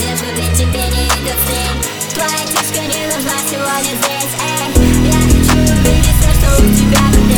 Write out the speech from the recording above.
между теперь не идут с ней. Твоя тишка не нужна сегодня здесь, эй. Я хочу увидеть все, что у тебя внутри.